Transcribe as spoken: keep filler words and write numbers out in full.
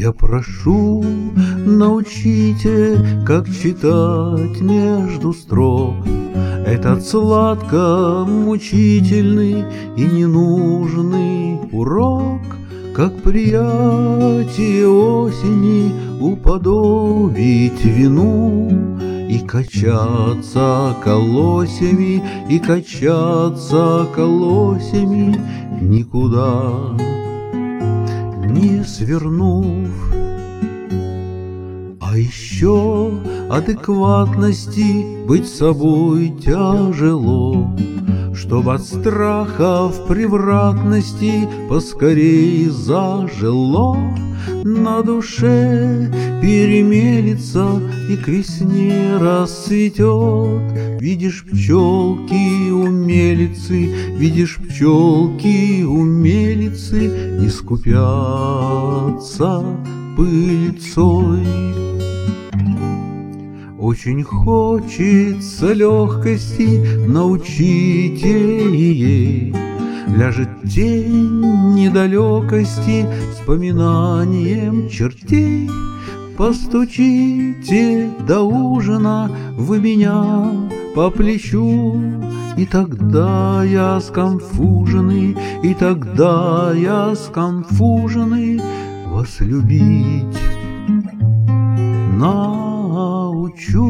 Я прошу, научите, как читать между строк этот сладко мучительный и ненужный урок, как приятие осени уподобить вину и качаться колосьями, и качаться колосьями, никуда не свернув. А еще адекватности быть собой тяжело, чтоб от страха в превратности поскорей зажило. На душе перемелется и к весне расцветет. Видишь пчелки умелицы, видишь пчелки умелицы, не скупятся пыльцой. Очень хочется легкости, научите ей. Ляжет тень недалекости вспоминанием чертей. Постучите до ужина вы меня по плечу, и тогда я сконфуженный, и тогда я сконфуженный вас любить научу.